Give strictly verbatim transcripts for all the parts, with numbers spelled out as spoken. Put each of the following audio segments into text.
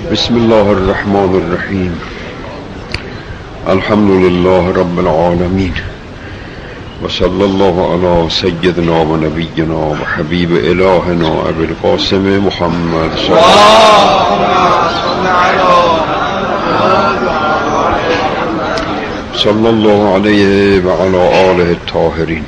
بسم الله الرحمن الرحیم. الحمد لله رب العالمین و صلی الله علی سیدنا و نبینا و حبیب الهنا ابی القاسم محمد صلی الله علیه و علی آله الطاهرین،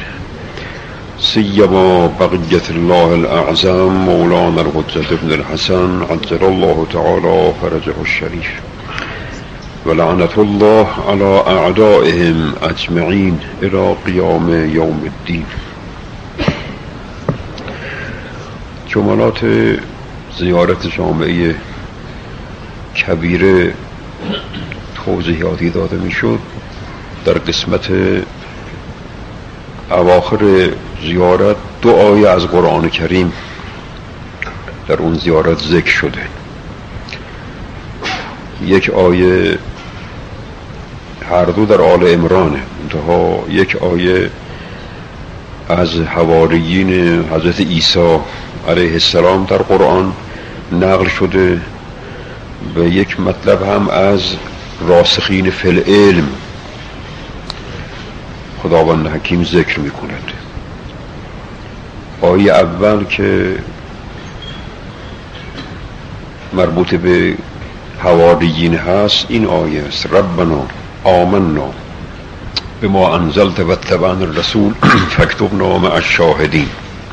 سیما بقیت الله الاعظم مولانا الحجة ابن الحسن عجل الله تعالی فرجه الشریف و لعنت الله علی اعدائهم اجمعین الی قیام یوم الدین. جملات زیارت جامعه کبیره توضیحاتی داده میشد. در قسمت اواخر زیارت دو آیه از قرآن کریم در اون زیارت ذکر شده. یک آیه هر دو در آل عمرانه، منتها یک آیه از حواریین حضرت عیسی علیه السلام در قرآن نقل شده و یک مطلب هم از راسخین فی العلم خداوند حکیم ذکر می کند. آیه اول که مربوط به حواریین هست این آیه است: ربنا آمنا بما انزلت و اتبعنا الرسول فاکتبنا مع الشاهدین.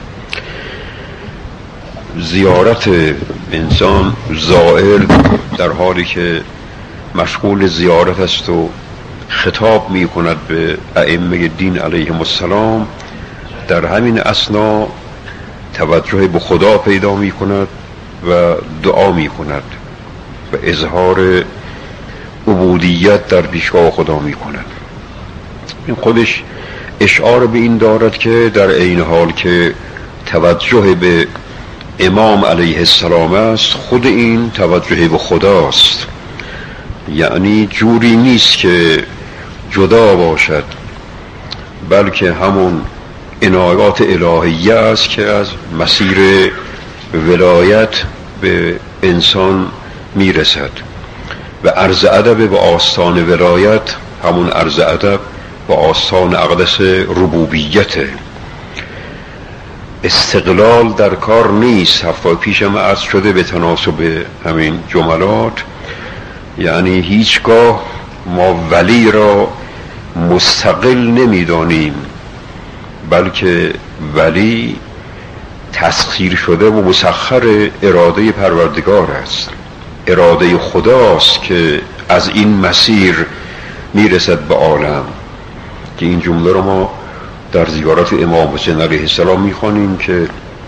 زیارت انسان زائر در حالی که مشغول زیارت است و خطاب می کند به ائمه دین علیهم السلام، در همین اثنا توجه به خدا پیدا می کند و دعا می کند و اظهار عبودیت در پیشگاه خدا می کند. این خودش اشعار به این دارد که در این حال که توجه به امام علیه السلام است، خود این توجه به خداست. یعنی جوری نیست که جدا باشد، بلکه همون عنایات الهیه است که از مسیر ولایت به انسان میرسد و عرض ادب به آستان ولایت همون عرض ادب به آستان اقدس ربوبیته. استقلال در کار نیست. هفته پیش هم عرض شده به تناسب همین جملات، یعنی هیچگاه ما ولی را مستقل نمیدانیم، بلکه ولی تسخیر شده و مسخر اراده پروردگار است. اراده خداست که از این مسیر میرسد به عالم، که این جمله رو ما در زیارت امام حسین علیه السلام میخوانیم که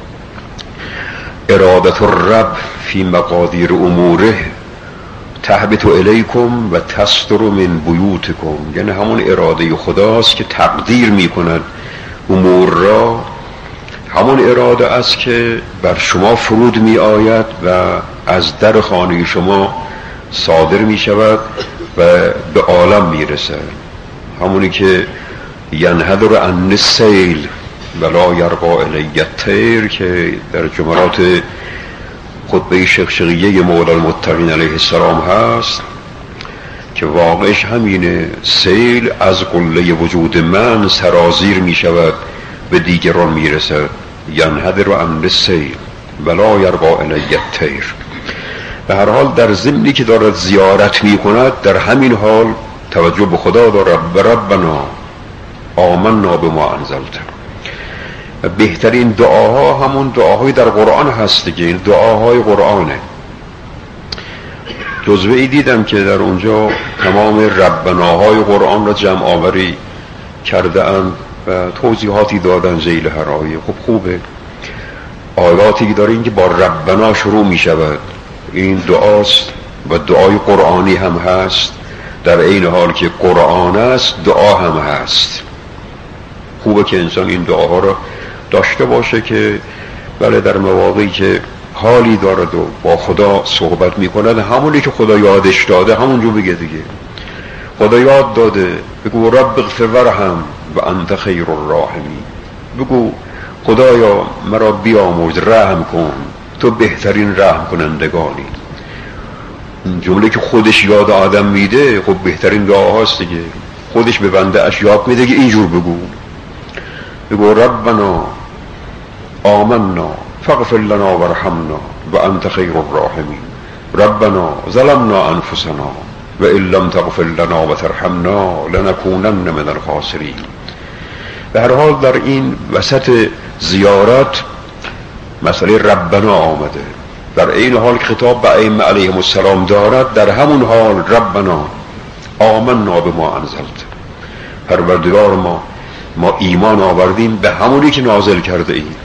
ارادت الرب فی مقادیر اموره تهبط الیکم و تستر من بیوتکم. یعنی همون اراده خداست که تقدیر میکند امور را، همون اراده است که بر شما فرود می آید و از در خانه شما صادر می شود و به عالم می رسد. همونی که ینحدر عن السیل ولا یرقى الی الطیر که در جملات خطبه شقشقیه مولا المتقین علیه السلام هست، که واقعش همینه. سیل از قله وجود من سرازیر می شود به دیگران می رسد. ینحدر عن السیل ولا یرقى الی الطیر. به هر حال در ضمنی که دارد زیارت می کند، در همین حال توجه به خدا دارد. ربنا آمنا بما انزلت. بهترین دعاها همون دعاهای در قرآن هست دیگه. این دعاهای قرآنه. جزوه ای دیدم که در اونجا تمام ربناهای قرآن را جمع آوری کرده اند و توضیحاتی دادن ذیل هر آیه. خب خوبه. آیاتی که دارین که با ربنا شروع می شود، این دعاست و دعای قرآنی هم هست. در این حال که قرآن است دعا هم هست. خوبه که انسان این دعاها را داشته باشه که بله در مواقعی که حالی دارد و با خدا صحبت می کند، همونی که خدا یادش داده همونجا بگه دیگه. خدا یاد داده، بگو رب اغفر ورحم و انت خیر الراحمین. بگو خدایا مرا بیامرز، رحم کن، تو بهترین رحم کنندگانی. جمله که خودش یاد آدم میده خب بهترین دعاهاست دیگه. خودش به بنده اش یاد میده که اینجور بگو بگو ربنا آمنا فاغفر لنا وارحمنا و انت خیر الراحمین، ربنا ظلمنا انفسنا و ان لم تغفر لنا و ترحمنا لنکونن من الخاسرین. به هر حال در این وسط زیارت مسئله ربنا آمده، در این حال خطاب به ائمه علیهم السلام دارد، در همون حال ربنا آمنا بما انزلت، پروردگار ما ما ایمان آوردیم به همونی که نازل کرده ایم.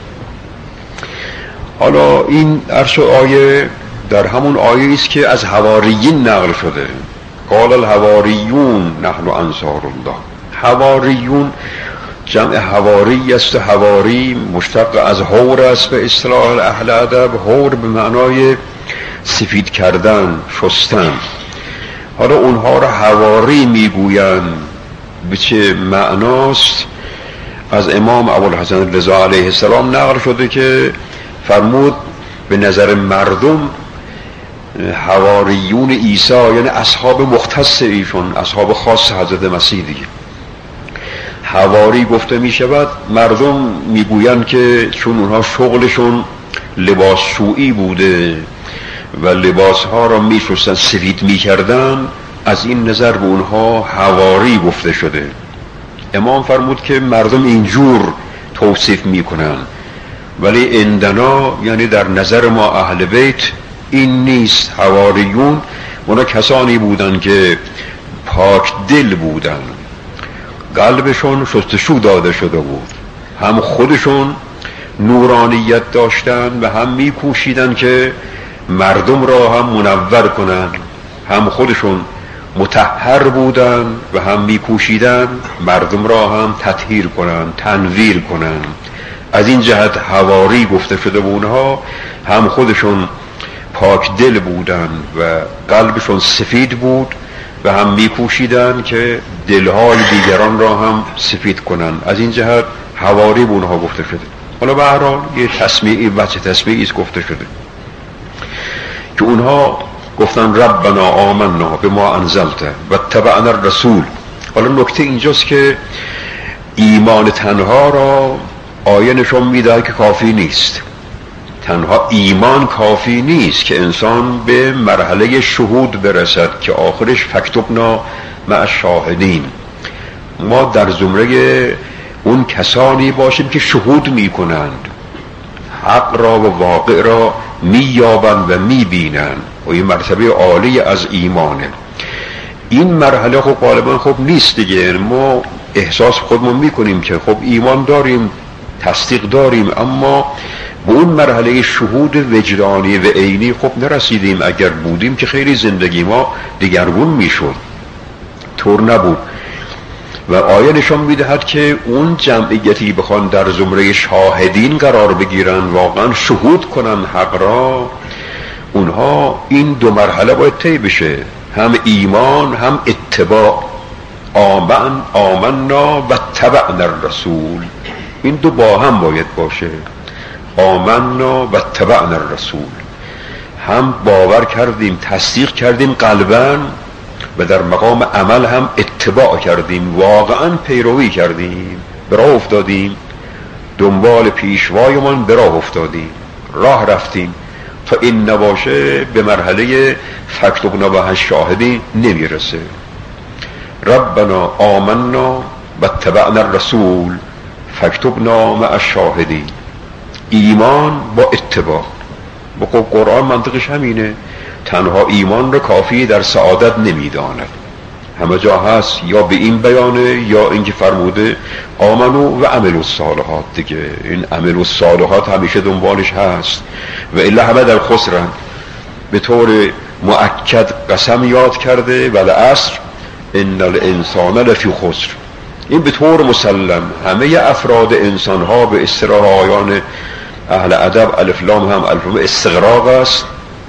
حالا این عرش آیه در همون آیه است که از حواریین نقل شده، قال الحواریون نحن انصار الله. حواریون جمع حواری است و حواری مشتق از حور است به اصطلاح اهل ادب. حور به معنای سفید کردن، شستن. حالا اونها را حواری میگویند. به چه معناست؟ از امام ابوالحسن رضا علیه السلام نقل شده که فرمود به نظر مردم حواریون عیسی یعنی اصحاب مختص ایشون، اصحاب خاص حضرت مسیح دیگه. حواری گفته می شود، مردم می گویند که چون اونها شغلشون لباس شویی بوده و لباس ها را می شستن، سفید می کردن، از این نظر به اونها حواری گفته شده. امام فرمود که مردم اینجور توصیف می کنن، ولی عندنا یعنی در نظر ما اهل بیت این نیست. حواریون اونا کسانی بودن که پاک دل بودن، قلبشون شستشو داده شده بود، هم خودشون نورانیت داشتن و هم میکوشیدن که مردم را هم منور کنن، هم خودشون مطهر بودن و هم میکوشیدن مردم را هم تطهیر کنن، تنویر کنن. از این جهت حواری گفته شده به اونها، هم خودشون پاک دل بودن و قلبشون سفید بود و هم میکوشیدن که دلهای دیگران را هم سفید کنن. از این جهت حواری به اونها گفته شده. حالا به هر حال یه تسمیعی بچه تسمیعی است گفته شده که اونها گفتن ربنا آمنا بما انزلت و اتبعنا الرسول. حالا نکته اینجاست که ایمان تنها را آیه نشون میده که کافی نیست. تنها ایمان کافی نیست که انسان به مرحله شهود برسد که آخرش فکتبنا مع الشاهدین، ما در زمره اون کسانی باشیم که شهود میکنند، حق را و واقع را مییابند و میبینند و این مرتبه عالی از ایمانه. این مرحله خب غالبا خب نیست دیگه. ما احساس خودمون میکنیم که خب ایمان داریم، تصدیق داریم، اما به اون مرحله شهود وجدانی و عینی خب نرسیدیم. اگر بودیم که خیلی زندگی ما دیگرگون میشد، طور نبود. و آیه نشان میدهد که اون جمعیتی بخوان در زمره شاهدین قرار بگیرن، واقعا شهود کنن حق را، اونها این دو مرحله باید طی بشه، هم ایمان هم اتباع. آمن آمنا و اتبعنا الرسول، این دو با هم باید باشه. آمنا و اتبعنا الرسول، هم باور کردیم، تصدیق کردیم قلباً و در مقام عمل هم اتباع کردیم، واقعا پیروی کردیم، به راه افتادیم، دنبال پیشوایمان به راه افتادیم، راه رفتیم. تا این نباشه به مرحله فکتبنا و شاهدین نمیرسه. ربنا آمنا و اتبعنا الرسول فکتبنا مع الشاهدین. ایمان با اتباع. با قرآن منطقش همینه، تنها ایمان را کافی در سعادت نمیداند. همه جا هست یا به این بیانه یا اینکه فرموده آمنو و عملوا الصالحات دیگه. این عملوا الصالحات همیشه دنبالش هست و الا همه در خسرن. به طور مؤکد قسم یاد کرده والعصر ان الانسان لفی خسر. این به طور مسلم همه افراد انسان ها به اصطلاح آیان اهل ادب الف لام هم الف لام استغراق است،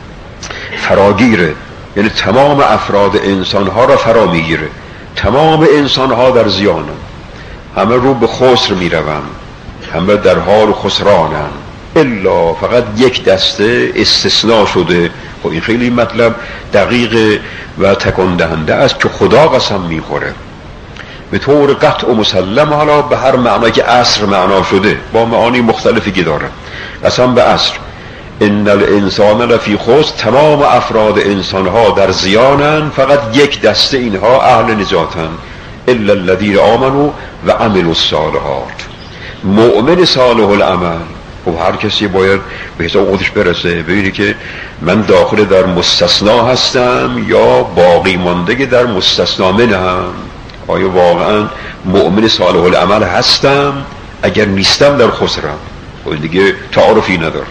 فراگیره، یعنی تمام افراد انسان ها را فرا میگیره. تمام انسان ها در زیانن، همه رو به خسر میروند، همه در حال خسرانن، الا فقط یک دسته استثناء شده، خب این خیلی مطلب دقیق و تکان دهنده است که خدا قسم میخوره به طور قطع و مسلم، حالا به هر معنی که عصر معنا شده با معانی مختلفی که داره. قسم به عصر، ان الانسان لفی خسر، تمام افراد انسان ها در زیانن، فقط یک دسته اینها اهل نجاتن، الا الذین آمنوا و عملوا الصالحات. مؤمن صالح العمل، خب هر کسی باید به حساب خودش برسه، ببینی که من داخل در مستثنا هستم یا باقی مانده در مستثنا منم. آیا واقعا مؤمن صالح العمل هستم؟ اگر نیستم در خسرم، خب دیگه تعارفی ندارم.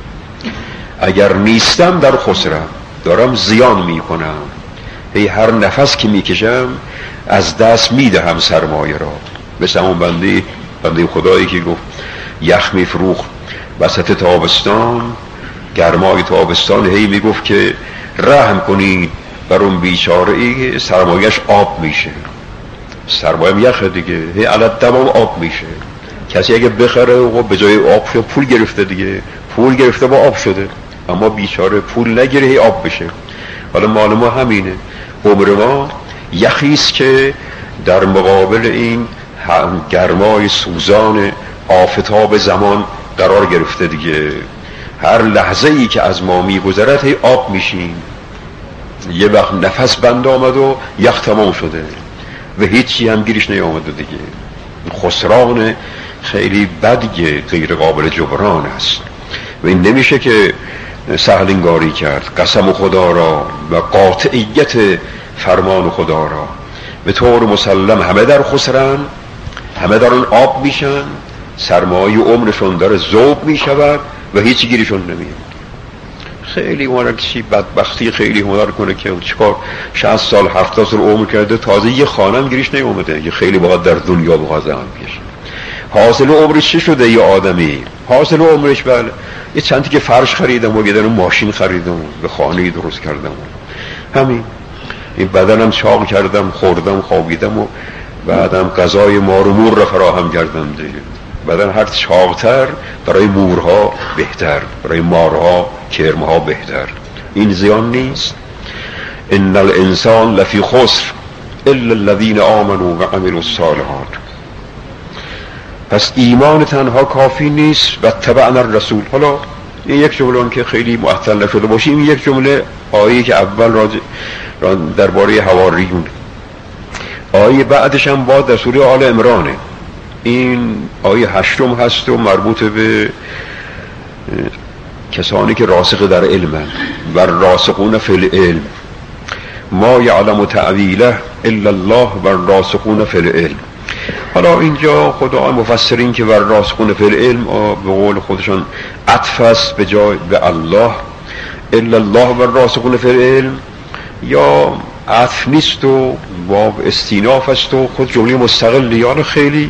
اگر نیستم در خسرم، دارم زیان میکنم، هی هر نفس که میکشم از دست میدهم سرمایه را. مثل همون بنده بنده خدایی که گفت یخ میفروخت وسط تابستان، گرمای تابستان، هی میگفت که رحم کنید بر اون بیچاره ای سرمایهش آب میشه. سرمایه یخه دیگه، هی علت دوام آب میشه. کسی اگه بخره و به جای آب شده پول گرفته دیگه، پول گرفته با آب شده، اما بیچاره پول نگیره هی آب بشه. حالا مال ما همینه، عمر ما یخیست که در مقابل این گرمای سوزان آفتاب زمان قرار گرفته دیگه. هر لحظه ای که از ما میگذرد هی آب میشیم. یه وقت نفس بند آمد و یخ تمام شده و هیچی هم گیرش نیامده دیگه. خسران خیلی بدیه، غیر قابل جبران است و این نمیشه که سهل انگاری کرد. قسم خدا را و قاطعیت فرمان خدا را به طور مسلم همه در خسرن، همه دارن آب میشن، سرمایه عمرشون داره ذوب میشود و هیچی گیرشون نمیاد. خیلی هنر کسی بدبختی خیلی هنر کنه که چیکار شصت سال هفتاد سال عمر کرده تازه یه خانم گیرش نیومده، یه خیلی باید در دنیا بخواد زمان بکشه. حاصل عمرش چی شده؟ یه آدمی حاصل عمرش بله یه چندی که فرش خریدم و یه دونه ماشین خریدم به خانه درست کردم، همین. این بدنم چاق کردم، خوردم، خوابیدم و بعدم غذای مار و مور را فراهم کردم دیگه. بدن هر چاقتر برای مورها بهتر، برای مارها کرمها بهتر. این زیان نیست. ان الانسان لفی خسر الا الذین آمنوا و عملوا الصالحات. پس ایمان تنها کافی نیست و تبعنا الرسول. حالا این یک جمله که خیلی معطل نشده باشه، این یک جمله آیه که اول راجع درباره حواریون، آیه بعدش هم با در سوره آل عمرانه. این آیه هشتم هست و مربوط به کسانی که راسخ در علمن و راسخون فی العلم. ما یعلم تعویله الا الله و راسخون فی العلم. حالا اینجا خدا مفسرین که ور راسخون فی العلم به قول خودشان عطف است به جای به الله، الا الله و راسخون فی العلم، یا عطف نیست و باب استیناف است و خود جمله مستقلی، یا خیلی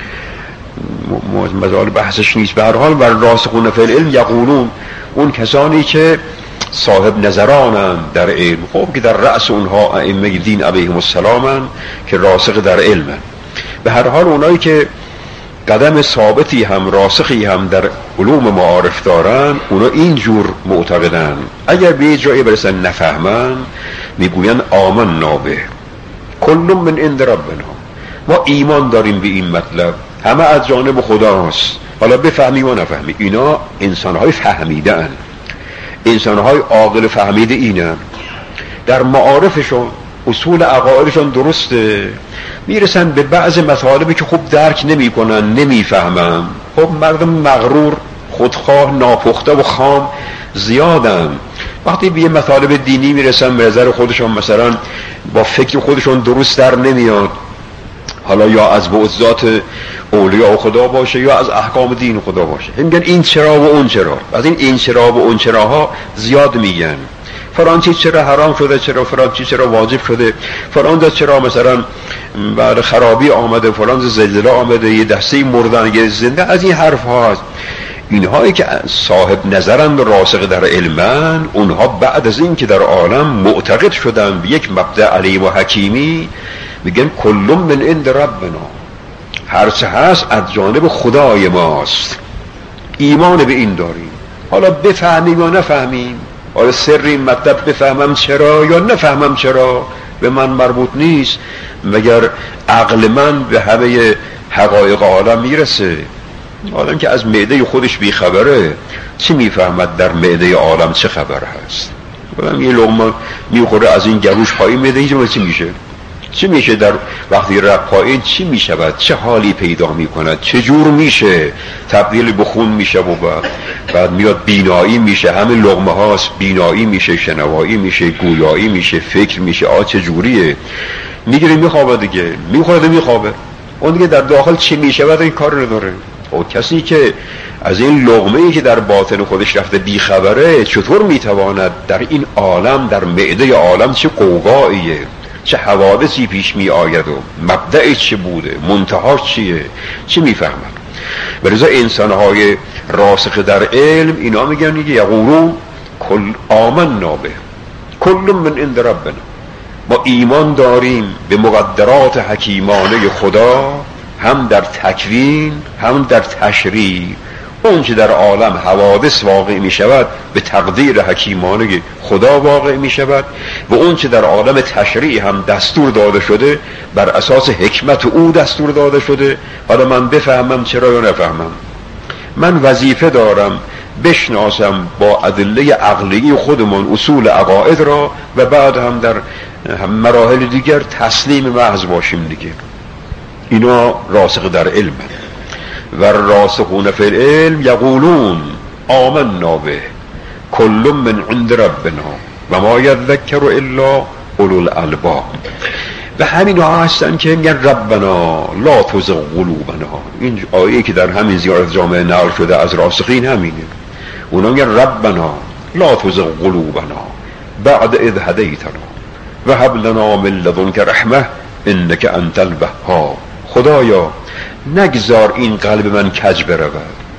مجال بحثش نیست. به هر حال ور راسخون فی العلم یقولون، اون کسانی که صاحب نظرانند در علم، خب که در رأس اونها ائمه دین علیهم السلام که راسخ در علم. به هر حال اونایی که قدم ثابتی هم راسخی هم در علوم معارف دارن، اونا اینجور معتقدن. اگر به جایی برسن نفهمن میگوین آمنا به کل من عند ربنا، ما ایمان داریم به این مطلب، همه از جانب خداست، حالا بفهمی و نفهمی. اینا انسانهای فهمیده ان، انسانهای عاقل فهمیده اینن، در معارفشون اصول عقایدشون درسته، میرسن به بعض مطالبی که خوب درک نمی کنن، نمی فهمن. خب مردم مغرور، خودخواه، ناپخته و خام زیادن. وقتی به یه مطالب دینی میرسن به نظر خودشون مثلا با فکر خودشون درست در نمیاد، حالا یا از بعضات اولیاء خدا باشه یا از احکام دین خدا باشه، میگن این چرا و اون چرا. از این این چرا و اون چراها زیاد میگن. فلان چیز چرا حرام شده، چرا فلان چیز چرا واجب شده، فلان چرا مثلا بعد خرابی آمده، فلان زلزله آمده، یه دسته مردن، یه زنده. از این حرف هاست. اینهایی که صاحب نظرند و راسخ در علمن، اونها بعد از این که در عالم معتقد شدن به یک مبدأ علیم و حکیمی، میگن کل من عند ربنا، هر چه هست از جانب خدای ماست، ایمان به این داریم. حالا بفهمیم یا نفهمیم، آیا سر این مطلب بفهمم چرا یا نفهمم چرا به من مربوط نیست. مگر عقل من به همه حقایق عالم میرسه؟ آدم که از معده خودش بیخبره چی میفهمد در معده عالم چه خبر هست؟ آدم یه لقمه میخوره از این گلوش پایین میده هیچ چی میشه؟ چی میشه در وقتی رفت پایین چی میشود؟ چه حالی پیدا میکند؟ چه جور میشه؟ تبدیل به خون میشه و بعد, بعد میاد بینایی میشه. همه لقمه هاست، بینایی میشه، شنوایی میشه، گویایی میشه، فکر میشه. آ چه جوریه؟ میگیره میخوابه دیگه، میخوره میخوابه. اون دیگه در داخل چی میشود این کار نداره. او کسی که از این لقمه‌ای که در باطن خودش رفته بیخبره چطور میتواند در این عالم، در معده عالم چه قوقاییه، چه حوادثی پیش می آید و مبدأ چه بوده، منتها چیه، چی میفهمن؟ ولذا انسانهای راسخ در علم اینا میگن یقولون کل آمنا به کل من عند ربنا، ما ایمان داریم به مقدرات حکیمانه خدا، هم در تکوین هم در تشریع. اون که در عالم حوادث واقع می شود به تقدیر حکیمانه خدا واقع می شود و اون که در عالم تشریع هم دستور داده شده بر اساس حکمت او دستور داده شده. حالا من بفهمم چرا یا نفهمم، من وظیفه دارم بشناسم با ادله عقلی خودمون اصول عقاید را و بعد هم در هم مراحل دیگر تسلیم محض باشیم دیگه. اینا راسخ در علم و راسخون فی العلم یقولون آمنا به کل من عند ربنا و ما یذکر الا اولو الالباب. و همین ها هستن که میگن ربنا لا تزغ قلوبنا. این آیه که در همین زیارت جامعه نقل شده از راسخین همینه. اونا میگن ربنا لا تزغ قلوبنا بعد اذ هدیتنا و هب لنا من لدنک رحمه انک انت الوهاب. خدایا نگذار این قلب من کج برود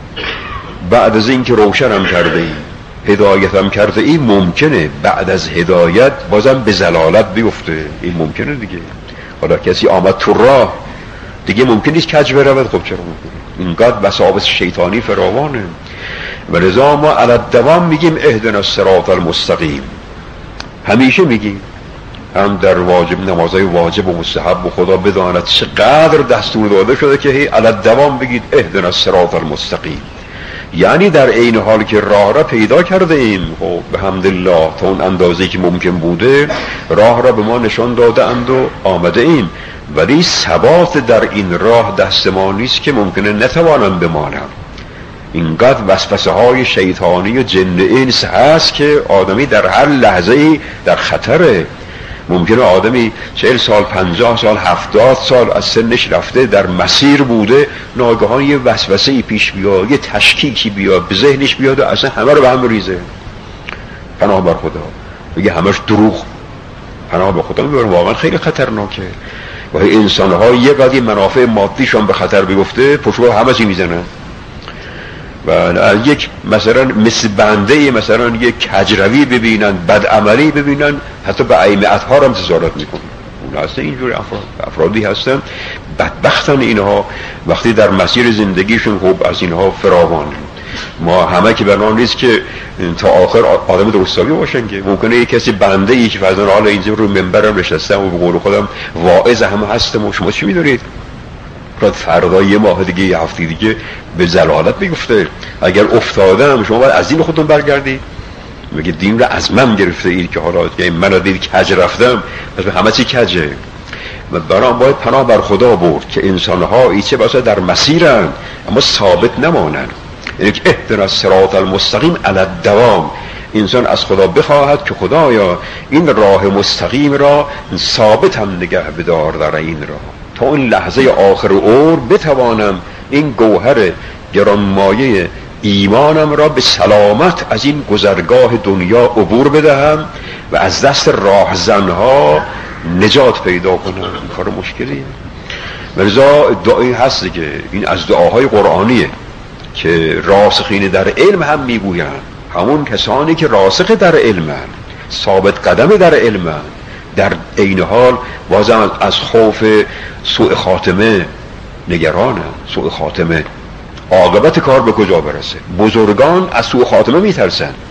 بعد از این که روشنم کرده ای، هدایتم کرده ای. ممکنه بعد از هدایت بازم به ضلالت بیفته، این ممکنه دیگه. حالا کسی آمد تو راه دیگه ممکن نیست کج برود. خب چرا ممکنه؟ اینقدر وساوس شیطانی فراوانه. ولذا ما علی الدوام میگیم اهدنا الصراط المستقیم، همیشه میگیم، هم در واجب نمازهای واجب و مستحب و خدا بداند چقدر دستور داده شده که هی علی الدوام بگید اهدنا الصراط المستقیم. یعنی در عین حال که راه را پیدا کرده ایم، خب به حمدالله تا اون اندازه‌ای که ممکن بوده راه را به ما نشان داده اند و آمده ایم، ولی ثبات در این راه دست ما نیست که ممکنه نتوانم بمانم. اینقدر وسوسه های شیطانی و جن انس هست که آدمی در هر لحظه‌ای در خطره. ممکنه آدمی چهل سال، پنجاه سال، هفتاد سال از سنش رفته در مسیر بوده، ناگهان یه وسوسه‌ای پیش بیاد، یه تشکیکی بیاد به ذهنش بیاد و اصلا همه رو به هم ریزه. پناه بر خدا، بگه همش دروغ. پناه بر خدا میبرم، واقعا خیلی خطرناکه. و انسان ها یه قدری منافع مادیشان به خطر بیفته پشو همه چی میزنن. و یک مثلا مثل بنده مثلا یک کجروی ببینن، بدعملی ببینن، حتی به ائمه ها هم تظاهرات میکنن. اون هستن اینجور افراد، افرادی هستن بدبختن اینها وقتی در مسیر زندگیشون خوب از اینها فراوانه. ما همه که برنامه نیست که تا آخر آدم درستابی باشن که ممکنه یک کسی بنده ای که فرضاً حالا اینجا رو منبرم نشستم و به قول خودم واعظ همه هستم و شما چی می‌دونید؟ بعد فردا یه ماه دیگه یه هفته دیگه به ضلالت میگفته. اگر افتادم شما باید از دین خودتون برگردید. میگه دین رو از من گرفته اید که حالا که من رو دید کج رفتم پس به همه چی کجه. و برام باید پناه بر خدا برد که انسان‌ها ایچه باسا در مسیرن اما ثابت نمانن. یعنی که اهدنا الصراط المستقیم علی الدوام. انسان از خدا بخواهد که خدایا این راه مستقیم را ثابت هم نگه بدار در این راه تا این لحظه آخر عمر بتوانم این گوهر گرانمایه ایمانم را به سلامت از این گذرگاه دنیا عبور بدهم و از دست راهزنها نجات پیدا کنم. این کار مشکلیه. ولذا دعایی هست که این از دعاهای قرآنیه که راسخین در علم هم میگویند، همون کسانی که راسخ در علمن، ثابت قدم در علمن، در عین حال بازم از خوف سوء خاتمه نگرانن. سوء خاتمه، عاقبت کار به کجا برسه. بزرگان از سوء خاتمه میترسن.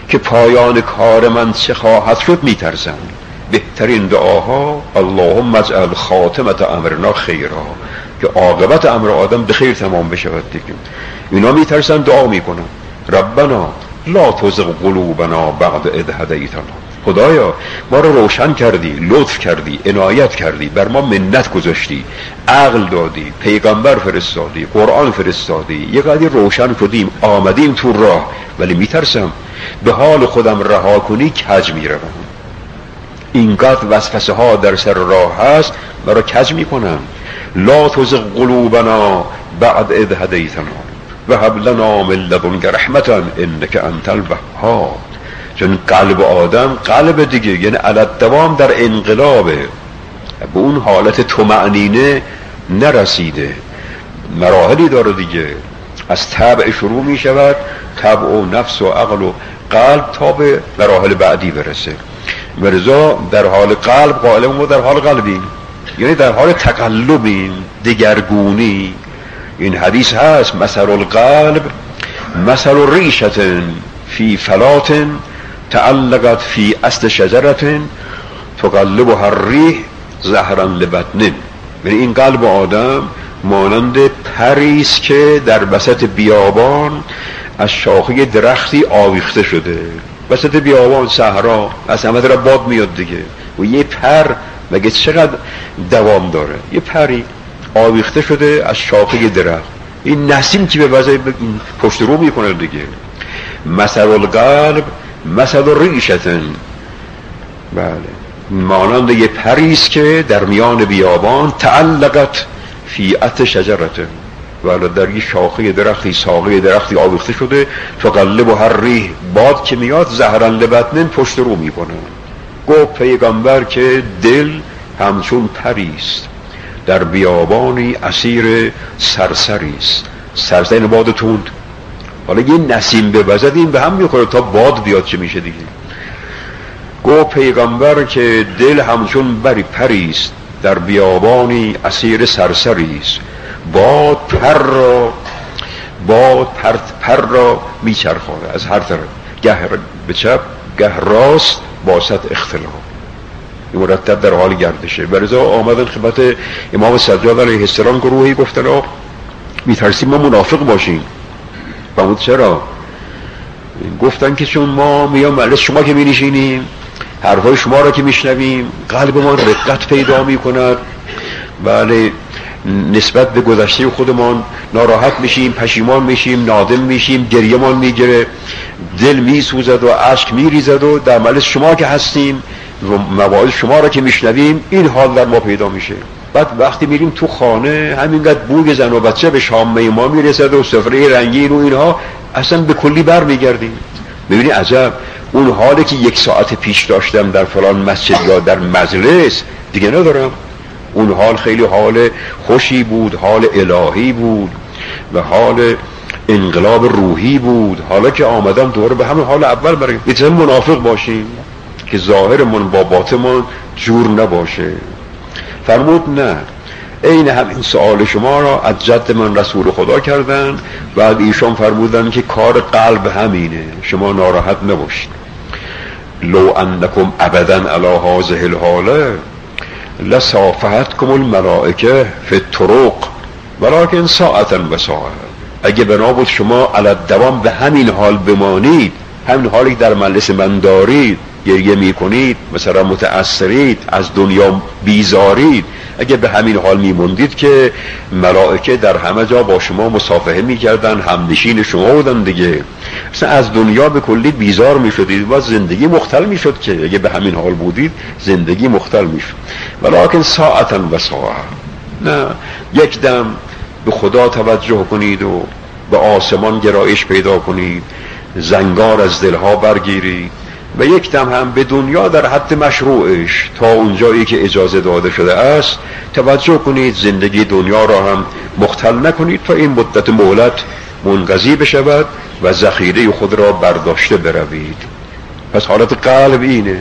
که پایان کار من چه خواهد شد میترسم. بهترین دعاها اللهم اجعل خاتمت امرنا خیرا، که عاقبت امر آدم به خیر تمام بشود دیگه. اینا میترسن، دعا میکنن ربنا لا تزغ قلوبنا بعد اذ هدیتنا. خدایا ما رو روشن کردی، لطف کردی، عنایت کردی، بر ما منت گذاشتی، عقل دادی، پیغمبر فرستادی، قرآن فرستادی، یه قدری روشن شدیم، آمدیم تو راه، ولی میترسم به حال خودم رها کنی کج میروم. اینقدر وسوسه ها در سر راه هست، مرا کج میکنم. لا تزغ قلوبنا بعد اذ هدیتنا و هب لنا من لدنک رحمة انک انت الوهاب. چون قلب آدم قلب دیگه، یعنی علت دوام در انقلابه، به اون حالت طمأنینه نرسیده، مراحلی داره دیگه. از طبع شروع می شود، طبع و نفس و عقل و قلب، تا به مراحل بعدی برسه. مرزا در حال قلب قائل ما در حال قلبی، یعنی در حال تقلبیم، دگرگونی. این حدیث هست مثل القلب مثل ریشة فی فلات تعلقت فی اصل شجرة تقلبها الریح زهرا لبطن. یعنی این قلب آدم مانند پریست که در وسط بیابان از شاخه درختی آویخته شده. وسط بیابان، صحرا، از همه طرف باد میاد دیگه، و یه پر مگه چقدر دوام داره؟ یه پری آویخته شده از شاخه درخت، این نسیم که به وضعی پشت رو میکنه دیگه. مثل القلب مثل ریشتن، بله، مانند یه پریست که در میان بیابان تعلقت فی اصل شجرة، ولی در یه شاخه درختی، ساقه درختی آویخته شده، تقلبها الریح، باد که میاد زهرا لبطن پشت رو میکنه. گفت پیغمبر که دل همچون پریست در بیابانی اسیر سرسریست. سرسری باد تند، حالا یه نسیم بوزد این به هم میخوره تا باد بیاد چه میشه دیگه. گفت پیغمبر که دل همچون بری پریست در بیابانی اسیر سرسریست، باد پر را باد پر, پر را میچرخانه از هر طرف، گه به چپ گه راست، باسط اختلاف، این مرتب در حال گردشه. برزا آمدن خدمت امام سجاد علیه السلام، گروهی گفتن آه میترسیم ما منافق باشیم. فرمود چرا؟ گفتن که چون ما میام مجلس شما که مینشینیم، حرفای شما را که میشنویم، قلب ما رقت پیدا میکند، بله، نسبت به گذشته خودمان ناراحت میشیم، پشیمان میشیم، نادم میشیم، گریه‌مان میگیره، دل میسوزد و اشک میریزد، و در مجلس شما که هستیم و مواعظ شما را که میشنویم این حال در ما پیدا میشه. بعد وقتی میریم تو خانه همینقدر بوی زن و بچه به شامه ما میرسد و سفره رنگین و اینها، اصلا به کلی بر میگردیم. ببینی عجب، اون حالی که یک ساعت پیش داشتم در فلان مسجد یا در مجلس دیگه ندارم. اون حال خیلی حال خوشی بود، حال الهی بود و حال انقلاب روحی بود. حالا که آمدم دوباره به همون حال اول برگردم. میتونم منافق باشیم که ظاهرمون با باطنمون جور نباشه. فرمود نه، این همین سوال شما را از جد من رسول خدا کردن، بعد ایشان فرمودن که کار قلب همینه، شما ناراحت نباشید. لو انکم ابدا علی هذه الحاله لصافحتکم الملائکه فی الطرق ولکن ساعتا و ساعه. اگه بنا بود شما علی دوام به همین حال بمانید، همین حالی در مجلس من دارید، گریه میکنید، مثلا متأثرید، از دنیا بیزارید، اگه به همین حال میموندید که ملائکه در همه جا با شما مصافحه میکردن، همنشین شما بودن دیگه، مثلا از دنیا به کلی بیزار میشدید و زندگی مختل میشد. که اگه به همین حال بودید زندگی مختل میشد. ولکن ساعتا و ساعه، نه، یک دم به خدا توجه کنید و به آسمان گرایش پیدا کنید، زنگار از دلها برگیرید و یک دم هم به دنیا در حد مشروعش تا اونجایی که اجازه داده شده است توجه کنید، زندگی دنیا را هم مختل نکنید تا این مدت مهلت منقضی بشود و ذخیره خود را برداشته بروید. پس حالت قلب اینه.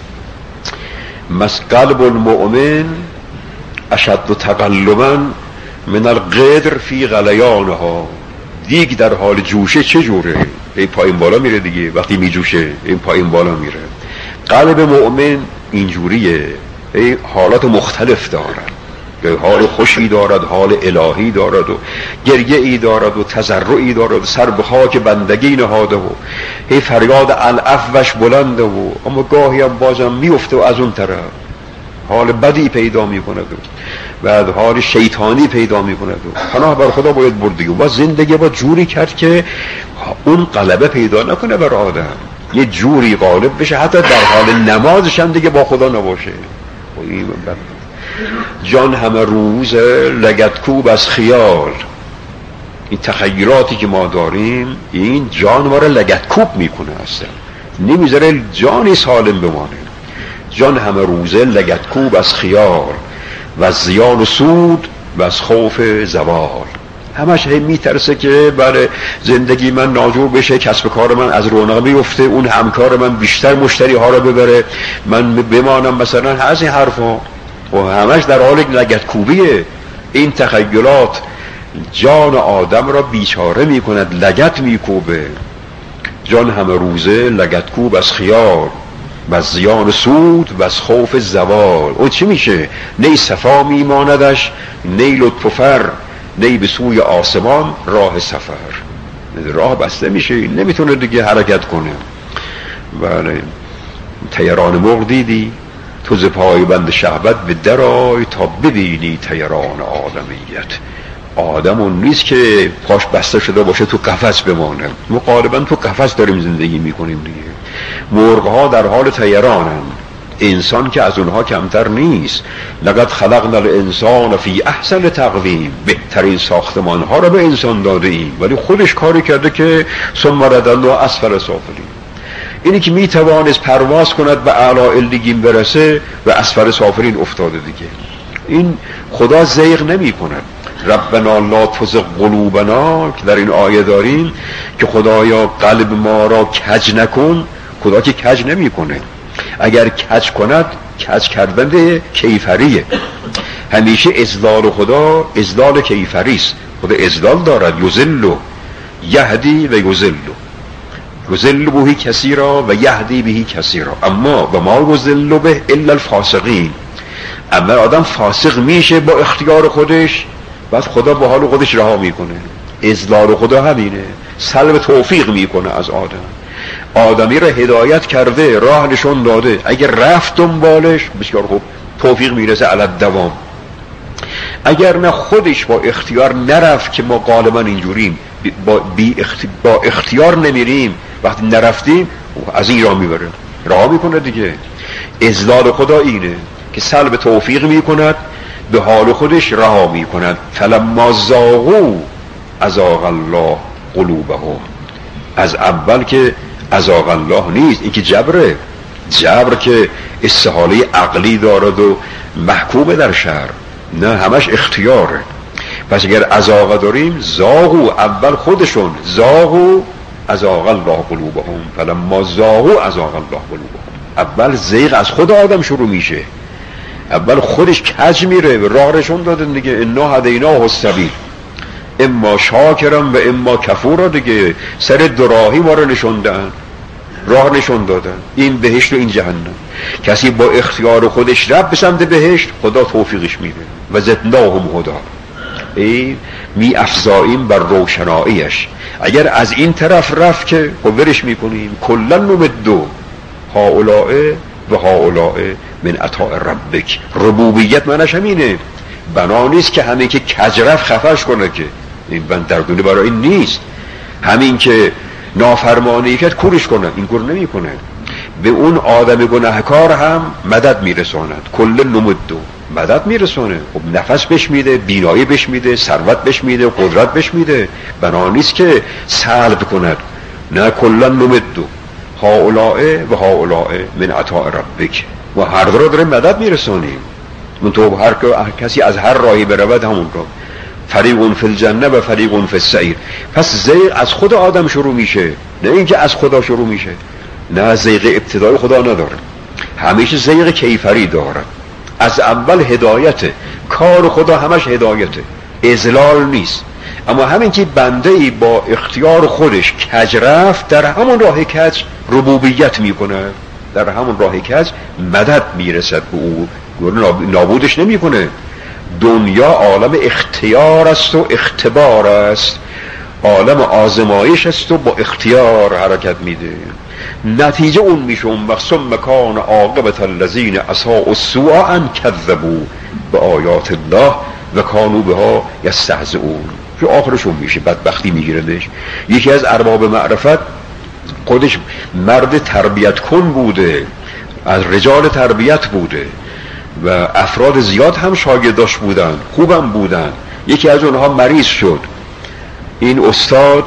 مس قلب المؤمن اشد تقلبا من القدر فی غلیانها. دیگ در حال جوشه چه جوره؟ این پایین بالا میره دیگه، وقتی میجوشه این پایین بالا میره. قلب مؤمن اینجوریه، این حالات مختلف دارد، حال خوشی دارد، حال الهی دارد و گریه ای دارد و تضرعی دارد، سر به خاک بندگی نهاده و هی فریاد العفوش بلنده و اما گاهی هم بازم میفته و از اون طرف حال بدی پیدا میکند و بعد حال شیطانی پیدا میکند و پناه بر خدا باید بردگی و زندگی با جوری کرد که اون غلبه پیدا نکنه بر آدم، یه جوری غالب بشه حتی در حال نمازش هم دیگه با خدا نباشه. جان همه روز لگدکوب از خیال، این تخیلاتی که ما داریم این جان ما رو لگدکوب میکنه، اصلا نمیذاره جانی سالم بمانه. جان همه روزه لگدکوب از خیال و از زیان و سود و از خوف زوال. همش هی میترسه که برای زندگی من ناجور بشه، کسب کار من از رونق بیفته، اون همکار من بیشتر مشتری ها رو ببره، من بمانم مثلا، از این حرفا و همش در حال لگدکوبیه. این تخیلات جان آدم را بیچاره میکند، لگد میکوبه. جان همه روزه لگدکوب از خیال و از زیان سود و از خوف زوال. اون چی میشه؟ نی صفا میماندش، نی لطف و فر، نی به سوی آسمان راه سفر. راه بسته میشه، نمیتونه دیگه حرکت کنه. بله، طیران مرغ دیدی؟ تو ز پای بند شهوت به درای تا ببینی طیران آدمیت. آدم اون نیست که پاش بسته شده باشه تو قفس بمانه، ما غالبا تو قفس داریم زندگی میکنیم دیگه. مرغ ها در حال طیرانن، انسان که از اونها کمتر نیست. لقد خلقنا الانسان فی احسن تقویم، بهترین ساختمان ها رو به انسان داده ایم، ولی خودش کاری کرده که ثم رددناه اسفل سافلین. اینی که میتوانست پرواز کند به اعلی علیین برسه و اسفل سافلین افتاده دیگه. این خدا زیغ نمی کند. ربنا لا تزغ قلوبنا که در این آیه داریم که خدایا قلب ما را کج نکن. خدا که کج نمی کنه، اگر کج کند کج کردن کیفریه. همیشه اذلال خدا اذلال کیفری است. خدا اذلال دارد، یذل یهدی و یذل، یذل به کثیرا و یهدی به کثیرا، اما و ما یذل به الا الفاسقین. اما آدم فاسق میشه با اختیار خودش، بعد خدا با حال خودش رها میکنه. اذلال خدا همینه، سلب توفیق میکنه از آدم. آدمی را هدایت کرده، راه نشون داده، اگر رفت دنبالش بسیار خوب، توفیق میرسه علی الدوام. اگر نه خودش با اختیار نرفت، که ما غالبا اینجوریم، با, بی اختی... با اختیار نمیریم، وقتی نرفتیم از این راه میبره، راه میکنه دیگه. اذلال خدا اینه که سلب توفیق میکند، به حال خودش رها میکند. فلما زاغوا ازاغ الله قلوبهم. از اول که ازاغ الله نیست، این که جبره، جبر که استحاله عقلی دارد و محکومه در شهر، نه همش اختیاره. پس اگر ازاغ داریم، زاغو اول خودشون، زاغو ازاغ الله قلوبهم، فلما زاغو ازاغ الله قلوبهم. اول زیغ از خود آدم شروع میشه، اول خودش کج میره، راه نشون دادن دیگه، انا هدیناه السبیل اما شاکرم و اما کفورا دیگه. سر دراهی ما رو نشون دادن، راه نشون دادن، این بهشت و این جهنم. کسی با اختیار خودش رفت به سمت بهشت، خدا توفیقش میده. و زدناهم هدا، ای می افزاییم بر روشناییش. اگر از این طرف رفت که خبرش میکنیم کلا نمدو هؤلاء و هؤلاء من عطاء ربک. ربوبیت معنیش همینه، بنا نیست که همین که کج رفت خفش کنه، که این بند دردونه برای این نیست. همین که نافرمانی کرد کورش کنه، این کور نمی کنه. به اون آدم گناهکار هم مدد میرساند، کل نمدو مدد میرسونه. خب نفس بش میده، بینایی بش میده، ثروت بش میده، قدرت بش میده، بنا نیست که سلب کند. نه، کلا نمدو هؤلاء و هؤلاء من عطاء ربک. و هر دو را داره مدد میرسانیم. من تو هر, هر کسی از هر راهی برود همون را، فریق فی الجنه و فریق فی السعیر. پس زیغ از خود آدم شروع میشه، نه اینکه از خدا شروع میشه. نه، زیغ ابتدای خدا نداره، همیشه زیغ کیفری داره. از اول هدایته، کار خدا همش هدایته، اذلال نیست. اما همین که بنده ای با اختیار خودش کج رفت، در همون راه کج ربوبیت میکنه، در همون راه کج مدد میرسد به او، نابودش نمیکنه. دنیا عالم اختیار است و اختبار است، عالم آزمایش است و با اختیار حرکت میده. نتیجه اون میشه اون مقصم مکان عاقبت الذین اساءوا السوء ان کذبوا بآیات الله و کانوا بها یستهزئون، که آخرشون میشه بدبختی میگیردش. یکی از ارباب معرفت خودش مرد تربیت کن بوده، از رجال تربیت بوده و افراد زیاد هم شاگرداش بودن، خوبم بودن. یکی از اونها مریض شد، این استاد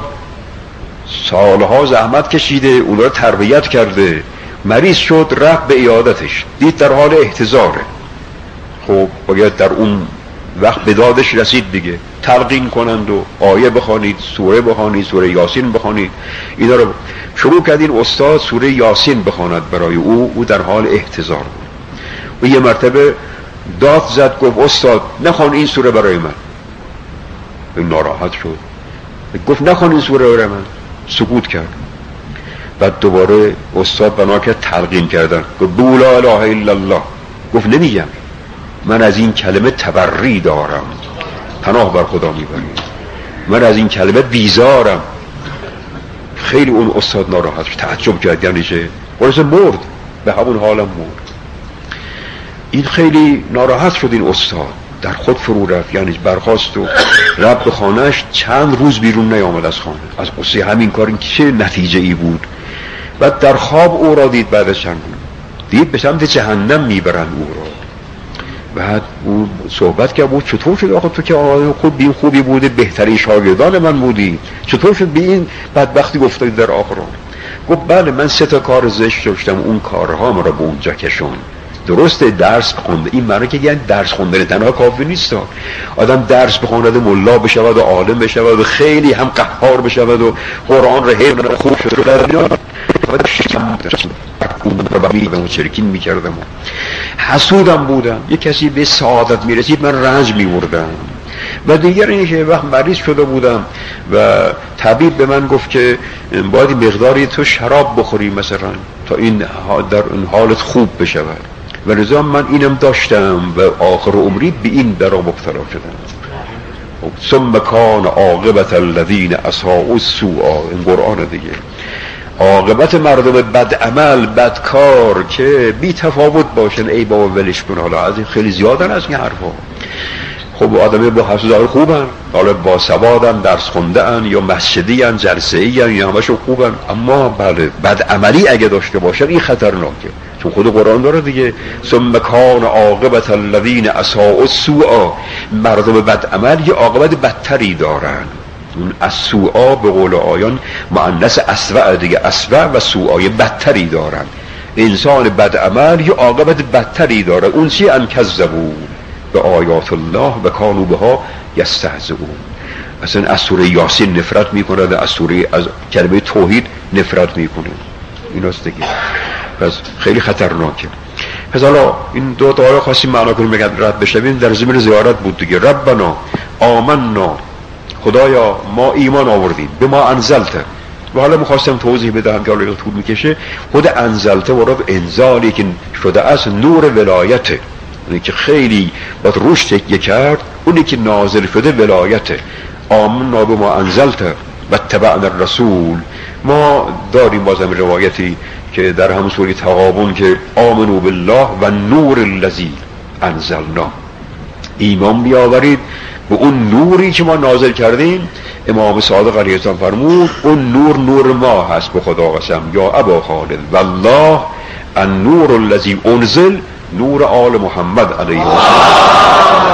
سالها زحمت کشیده اونا رو تربیت کرده، مریض شد، رفت به عیادتش، دید در حال احتضاره. خب باید در اون وقت به دادش رسید دیگه، تلقین کنند و آیه بخوانید، سوره بخوانید، سوره یاسین بخوانید. اینا رو شروع کرد این استاد سوره یاسین بخواند برای او. او در حال احتضار بود و یه مرتبه داد زد، گفت استاد نخوان این سوره برای من. این ناراحت شد، گفت نخوان این سوره برای من، سکوت کرد. بعد دوباره استاد بنا کرد تلقین کردن، گفت لا اله الا الله. گفت نمیگم، من از این کلمه تبری دارم، پناه بر خدا میبریم، من از این کلمه بیزارم. خیلی اون استاد ناراحت شد، تعجب کرد، یعنی چه؟ ورز مرد، به همون حالم مرد. این خیلی ناراحت شد این استاد، در خود فرو رفت، یعنی برخاست و رفت به خانهش. چند روز بیرون نیامد از خانه، از قصه همین کار. این چه نتیجه ای بود؟ بعد در خواب او را دید، بعد از چند روز دید به سمت جهنم میبرن او را. بعد او صحبت کرد، بود چطور شد آخه تو که آقای خود بین خوبی بوده، بهترین شاگردان من بودی، چطور شد به این بدبختی گفتادی در آخران؟ گفت بله من سه تا کار زشت داشتم، اون کارها مرا به اونجا کشون. درسته درس خونده، این معنی که یعنی درس خوندن تنها کافی نیست، آدم درس بخواند، ملا بشود و عالم بشود و خیلی هم قهار بشود و قرآن رو حفظ خوب شد و شکم به اون چرکین میکردم. حسودم بودم، یک کسی به سعادت میرسید من رنج میوردم. و دیگر این که وقت مریض شده بودم و طبیب به من گفت که باید مقداری تو شراب بخوری مثلا تا این در اون حالت خوب بشود، و لذا من اینم داشتم و آخر عمری به این درا مبتلا شدم. ثم کان عاقبت الذین اساءوا السوء، این قرآن دیگه. عاقبت مردم بد عمل، بدکار که بی تفاوت باشن، ای بابا ولش کن، حالا از این خیلی زیادن از این حرفا. خب آدمی با حسودار خوبن، حالا با سوادن، درس خونده ان یا مسجدی ان، جلسه ای ان، یا همشون خوبن، اما بله بد عملی اگه داشته باشن این خطرناکه، چون خود قرآن داره دیگه. ثم کان عاقبت الذین اساءوا السوء، مردم بد عمل یه عاقبت بدتری دارن. اون السوء به قول آیان مؤنث اسوء دیگه، اسوء و سوء بدتری دارن. انسان بد عمل یه عاقبت بدتری داره. اون چی؟ ان کذبوا به آیات الله و کانوا بها یستهزئون. اصلا از سوره یاسین نفرت میکنه، از سوره از کلمه توحید نفرت میکنه. ایناست دیگه، پس خیلی خطرناکه. پس حالا این دو تا آیه خواستیم معنا کنیم بگن رد بشویم، در ضمن زیارت بود دیگه. ربنا آمنا، خدایا ما ایمان آوردیم، به ما انزلته. و حالا میخواستم توضیح بدهم که حالا طول میکشه. خود انزلته ورد انزالی که شده از نور ولایته، اونی که خیلی باید روش تکیه کرد، اونی که نازل شده ولایته. آمنا به ما انزلته و اتبعنا الرسول. ما داریم بازم روایتی که در همون سوره تغابن که آمنو بالله و نور الذی انزلنا، ایمان بیاورید به اون نوری که ما نازل کردیم. امام صادق علیه السلام فرمود اون نور نور ما هست، به خدا قسم، یا ابا خالد والله النور الذی انزل نور آل محمد علیه السلام.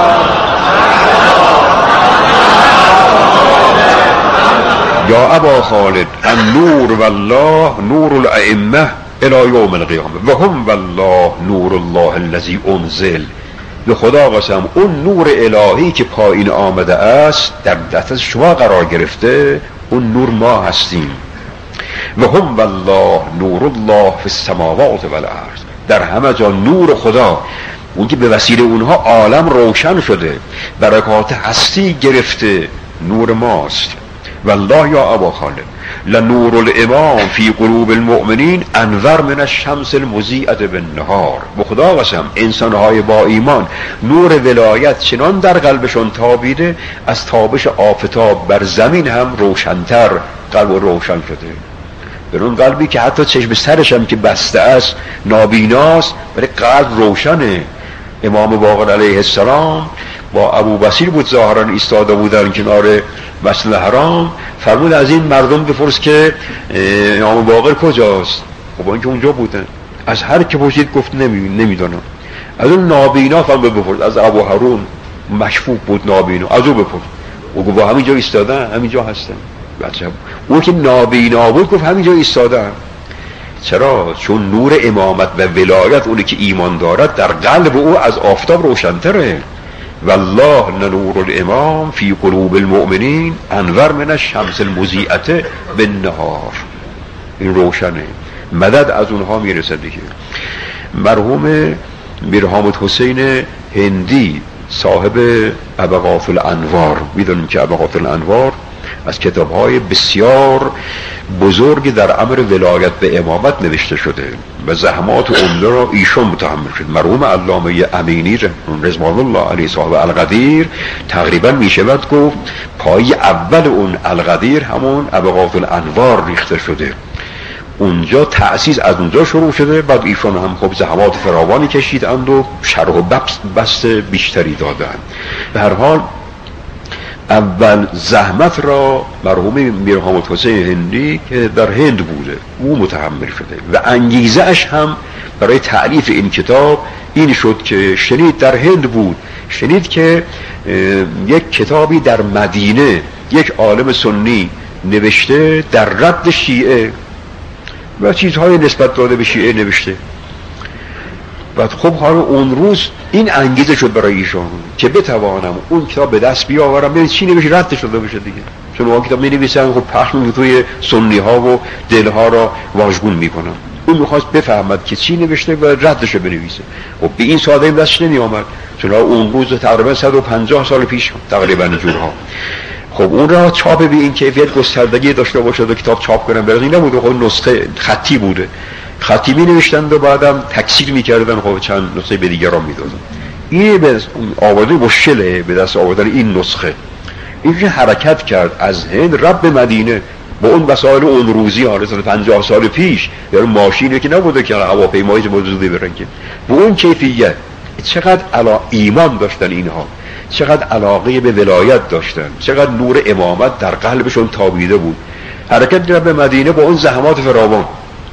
یا ابا خالد النور والله نور الائمه الی یوم القیامه و هم والله نور الله الذی انزل. به خدا قسم اون نور الهی که پایین آمده است در دست شما قرار گرفته، اون نور ما هستیم. و هم والله نور الله فی السماوات والارض، در همه جا نور خدا، اون که به وسیله اونها عالم روشن شده، برکات هستی گرفته، نور ماست. والله یا ابا خالد لنور الامام فی قلوب المؤمنین انور من الشمس المضیئة بالنهار. به خدا قسم انسانهای با ایمان نور ولایت چنان در قلبشون تابیده از تابش آفتاب بر زمین هم روشنتر قلب روشن شده. به اون قلبی که حتی چشم سرش هم که بسته است نابیناست ولی قلب روشنه. امام باقر علیه السلام با ابو بصیر بود ظاهرا ایستاده بودن کنار مسجد الحرام، فرمود از این مردم بپرس که امام باقر کجاست. خب اینکه اونجا بودن از هر که پرسید گفت نمی نمیدونم. از اون نابینا فرمود بپرس، از ابو هارون مشفوق بود نابینا، از او بپرس. او گفت همینجا ایستادن، همینجا هستن. بچه او که نابینا بود گفت همینجا ایستادن. چرا؟ چون نور امامت و ولایت اونی که ایمان دارد در قلب او از آفتاب روشن‌تره. والله لنور الامام فی قلوب المؤمنین انور من الشمس المضیئة بالنهار. این روشنه، مدد از اونها میرسه دیگه. مرحوم میر حامد حسین هندی صاحب ابقات الانوار، میدونیم که ابقات الانوار از کتاب‌های بسیار بزرگی در امر ولایت به امامت نوشته شده و زحمات عمده را ایشون متحمل شد. مرحوم علامه امینی رضوان الله علیه صاحب القدیر تقریبا میشود گفت پای اول اون القدیر همون ابقات الانوار ریخته شده. اونجا تأسیس از اونجا شروع شده. بعد ایشون هم خب زحمات فراوانی کشیدند و شرح و بسط بیشتری دادند. به هر حال اول زحمت را مرحوم میر حامد حسین هندی که در هند بوده او متحمل شده و انگیزه اش هم برای تألیف این کتاب این شد که شنید در هند بود، شنید که یک کتابی در مدینه یک عالم سنی نوشته در رد شیعه و چیزهای نسبت داده به شیعه نوشته. بعد خب حالا اون روز این انگیزه شد برای ایشان که بتوانم اون کتاب به دست بیاورم ببین چی نوشته رد شده بشه دیگه. چون اون کتاب می نویسن خب پخش میکنه توی سنی ها و دلها را واژگون میکنن. اون میخواست بفهمد که چی نوشته و ردش رو بنویسه. خب به این ساده دستش نمی آمد چون اون روز تقریبا صد و پنجاه سال پیش تقریبا جورها. خب اون را چاپ به این کیفیت گستردگی داشته باشه و کتاب چاپ کنن برای این نبوده. خب نسخه خطی بوده، خطی می نوشتند و بعدم تکثیر می کردن. خب چند نسخه به دیگران می دادن. این به آورده مشکله به دست آوردن این نسخه. این که حرکت کرد از هند رب به مدینه با اون وسایل اون روزی ها رسال پنجاه سال پیش در ماشینی که نبوده که هواپیمایی موجودی برن که با اون کیفیت چقدر علا ایمان داشتن اینها، چقدر علاقه به ولایت داشتن، چقدر نور امامت در قلبشون تابیده بود. حرکت رب به مدینه با اون زحمات فراوان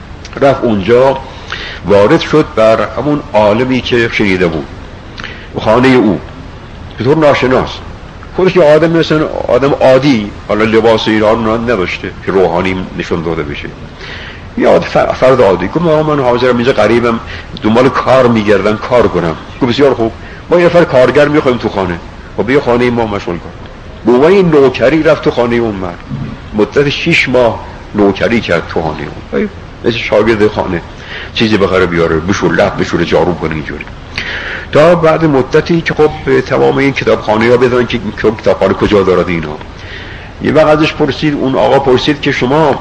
رفت اونجا، وارد شد بر همون عالمی که شنیده بود و خانه او به طور ناشناس. خودش یه آدم مثل آدم عادی، حالا لباس ایران نداشته که روحانی نشون داده بشه، یه آدم فرد عادی. گفت من حاضرم اینجا قریبم دنبال کار میگردم کار کنم. گفت بسیار خوب، ما یه نفر کارگر میخوایم تو خانه و بیا خانه ما مشغول کن. بابا این نوکری رفت تو خانه اون مرد، مدت شش ماه نوکری کرد تو خانه اون، مثل شاگرد خانه چیزی بخره بیاره بشور لب بشور جارو کنه اینجوری. تا بعد مدتی که خب تمام این کتابخانه ها بدن که کتابخانه کجا دارد اینا، یه وقت ازش پرسید، اون آقا پرسید که شما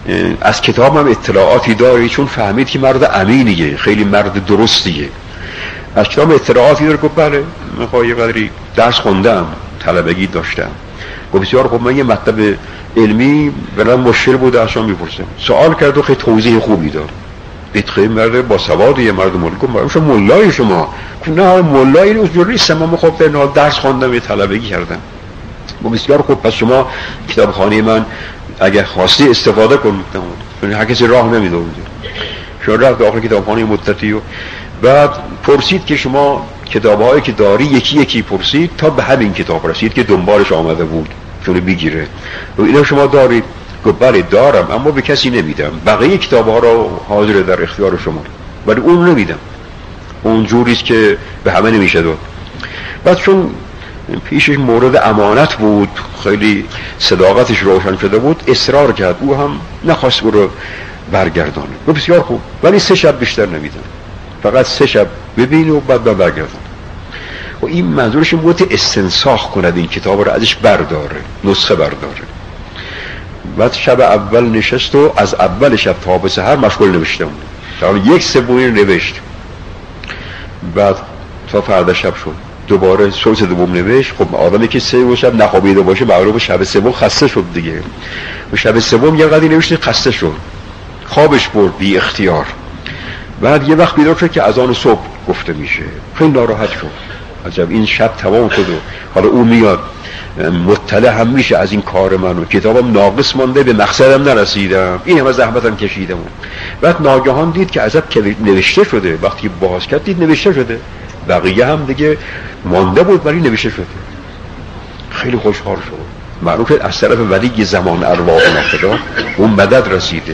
از کتاب هم اطلاعاتی داری؟ چون فهمید که مرد امینیه، خیلی مرد درستیه، از کتاب اطلاعاتی داره؟ گفت بله، من خواهی یه قدری درس خوندم، طلبگی داشتم. گفت بسیار خب، من یه مطلب علمی برای مشکل بوده اصلا میپرسم. سوال کرد و خیلی توضیح خوبی داد. بیت خیلی مرد با سوادی، یه مرد ملک. گفت شما مولای شما؟ گفت نه مولای اونجوری نیستم، من خب در درس خوندم، یه طلبگی کردم. گفت بسیار خوب، پس شما کتابخانه من اگه خواستی استفاده کن، چون هر کسی راه نمیده اونجا. شما رفت داخل کتابخانه مدتی و بعد پرسید که شما کتاب‌هایی که داری یکی یکی پرسید تا به همین کتاب رسید که دنبالش آمده بود چون بگیره. و اینا شما دارید؟ گفت بله دارم، اما به کسی نمیدم، بقیه کتاب‌ها رو حاضر در اختیار شما، ولی اون نمیدم، اون جوریست که به همه نمیشه داد. بعد چون پیشش مورد امانت بود، خیلی صداقتش روشن شده بود، اصرار کرد، او هم نخواست او رو برگردانه. گفت بسیار خوب، ولی سه شب بیشتر نمیدم، فقط سه شب ببین و بعد برگردان. و این منظورش این بود استنساخ کند این کتاب رو ازش برداره، نسخه برداره. بعد شب اول نشست و از اول شب تا به سحر مشغول نوشته بود، تا یک سومی رو نوشت. بعد تا فردا شب شد دوباره صبح دوم نوشت. خب آدمی که سه شب نخوابیده باشه معلومه شب سوم خسته شد دیگه. و شب سوم یه قدری نوشت خسته شد، خوابش برد بی اختیار. بعد یه وقت بیدار شد که اذان صبح گفته میشه، خیلی ناراحت شد. عجب این شب تمام شد و حالا او میاد مطلع هم میشه از این کار منو، کتابم ناقص مانده، به مقصدم نرسیدم، این همه زحمتم کشیدم. بعد ناگهان دید که عجب که نوشته شده. وقتی باز کرد دید نوشته شده، بقیه هم دیگه مانده بود ولی نوشته شده. خیلی خوشحال شد، معلوم که از طرف ولی زمان ارواح ناخدا اون مدد رسیده.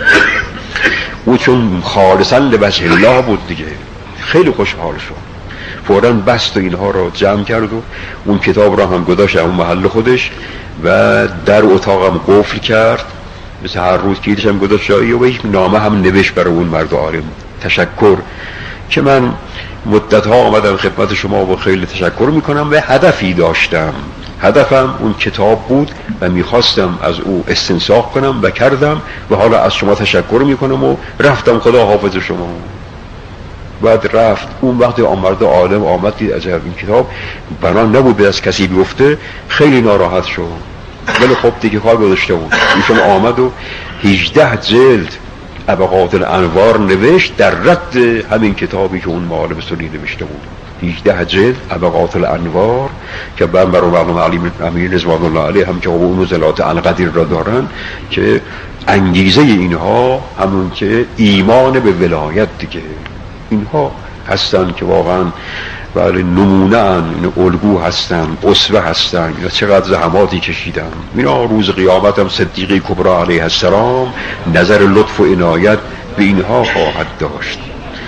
او چون خالصا لوجه الله بود دیگه، خیلی خوشحال شد. فوراً بست و اینها رو جمع کرد و اون کتاب را هم گذاشت اون محل خودش و در اتاقم قفل کرد. مثل هر روز کلیدش هم گذاشت جایی و هیچ نامه هم نوشت برای اون مرد عالم، تشکر که من مدتها آمدم خدمت شما و خیلی تشکر میکنم و هدفی داشتم. هدفم اون کتاب بود و میخواستم از او استنساخ کنم و کردم و حالا از شما تشکر میکنم و رفتم، خدا حافظ شما. بعد رفت. اون وقت آمرد عالم آمد دید عجب این کتاب بنا نبود به از کسی بیفته، خیلی ناراحت شد. ولی خب دیگه کار گذاشته بود. ایشون آمد و هجده جلد ابقات الانوار نوشت در رد همین کتابی که اون معالم سنی نوشته بود. هجده جلد ابقات الانوار که من برای معلوم علی امیر رضوان الله علیه هم که اون نزلات القدیر را دارن که انگیزه اینها همون که ایمان به ولایت دیگه، اینها هستن که واقعا بله نمونه ان، این الگو هستن، اسوه هستن. اینا چقدر زحماتی کشیدن. اینا روز قیامت هم صدیقه کبری علیه السلام نظر لطف و عنایت به اینها خواهد داشت.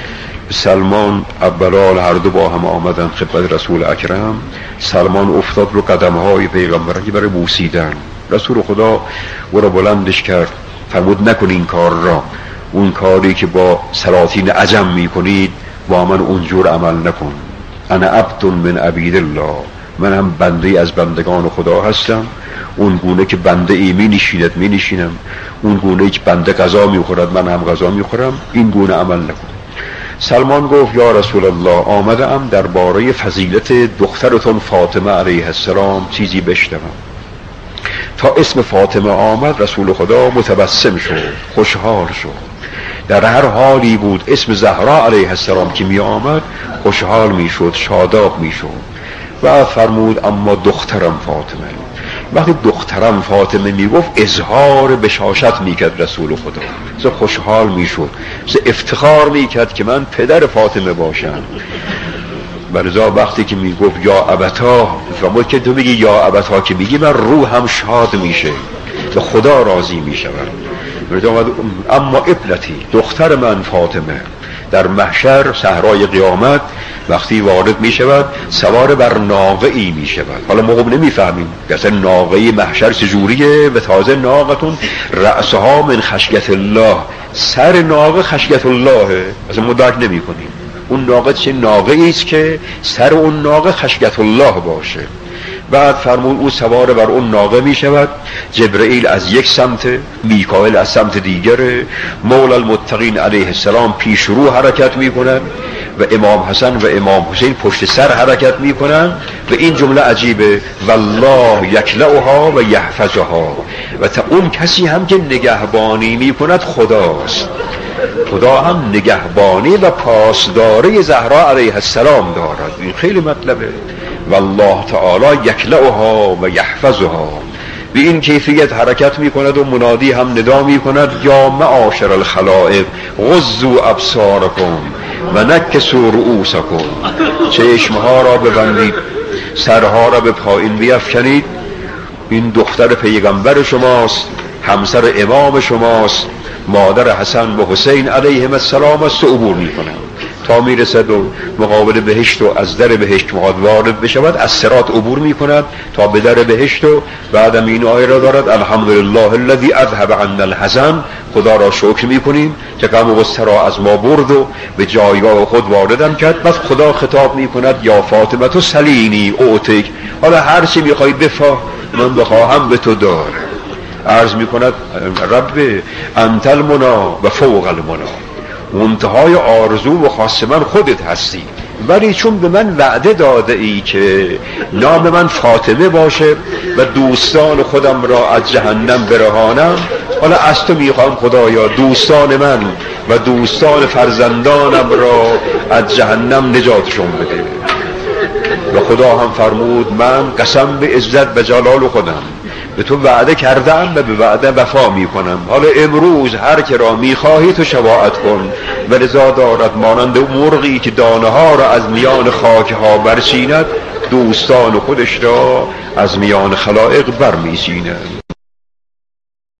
سلمان عبدالال هر دو با هم آمدن خدمت رسول اکرم. سلمان افتاد رو قدمهای پیغمبر برای بوسیدن. رسول خدا او را بلندش کرد، فرمود نکن این کار را، اون کاری که با سلاطین عجم میکنید با من اونجور عمل نکن. انا عبد من عبید الله، من هم بنده از بندگان خدا هستم. اون گونه که بنده ای می نشیند می نشینم، اون گونه که بنده غذا می خورد من هم غذا می خورم، این گونه عمل نکن. سلمان گفت یا رسول الله آمده ام درباره فضیلت دخترتون فاطمه علیه السلام چیزی بشنوم. تا اسم فاطمه آمد رسول خدا متبسم شد، خوشحال شد. در هر حالی بود اسم زهرا علیه السلام که می آمد خوشحال می شد، شاداب می شد. و فرمود اما دخترم فاطمه. وقتی دخترم فاطمه می گفت اظهار بشاشت می کرد رسول خدا، زه خوشحال می شد، زه افتخار می کرد که من پدر فاطمه باشم. برزا وقتی که می گفت یا ابتا، فرمود که تو میگی یا ابتا که میگی من روحم شاد میشه، به خدا راضی می شود. اما ابنتی، دختر من فاطمه در محشر صحرای قیامت وقتی وارد می شود سوار بر ناقه ای می شود. حالا ما نمی فهمیم اصلا ناقه محشر چجوریه و تازه ناقتون رأسها من خشیت الله، سر ناقه خشیت الله، اصلا ما درک نمی کنیم اون ناقه چه ناقه ایست که سر اون ناقه خشیت الله باشه. بعد فرمود او سوار بر اون ناقه می شود، جبرئیل از یک سمت، میکائیل از سمت دیگر، مولا المتقین علیه السلام پیش رو حرکت می کنند و امام حسن و امام حسین پشت سر حرکت می کنند. و این جمله عجیبه، والله یکلؤها و یحفظها، و تا اون کسی هم که نگهبانی می کند خداست. خدا هم نگهبانی و پاسداری زهرا علیه السلام دارد. این خیلی مطلبه، والله تعالی یکلؤها و یحفظها. به این کیفیت حرکت می کند و منادی هم ندا می کند یا معاشر الخلائق غضوا ابصارکم و نکسوا رؤوسکم، چشمها را ببندید، سرها را به پایین بیفکنید. این دختر پیغمبر شماست، همسر امام شماست، مادر حسن و حسین علیهم السلام است. عبور می کنند تا میرسد و مقابل بهشت و از در بهشت میخواد وارد بشود، از صراط عبور میکند تا به در بهشت و بعدم این آیه را دارد الحمدلله الذی اذهب عنا الحزن، خدا را شکر میکنیم که غم و غصه را از ما برد و به جایگاه خود واردم کرد. پس خدا خطاب میکند یا فاطمه تو سلینی اعطیک، حالا هر چی میخوای بفا من بخواهم به تو دار. عرض میکند رب انت المنا و فوق المنا، منتهای آرزو و خواست من خودت هستی، ولی چون به من وعده داده ای که نام من فاطمه باشه و دوستان خودم را از جهنم برهانم، حالا از تو میخوام خدایا دوستان من و دوستان فرزندانم را از جهنم نجاتشون بده. و خدا هم فرمود من قسم به عزت و جلال خودم به تو وعده کردم و به وعده وفا میکنم. حالا امروز هر که را میخواهی تو شفاعت کن. و لذا دارد مانند مرغی که دانه ها را از میان خاک ها برچیند، دوستان خودش را از میان خلائق برمیچیند.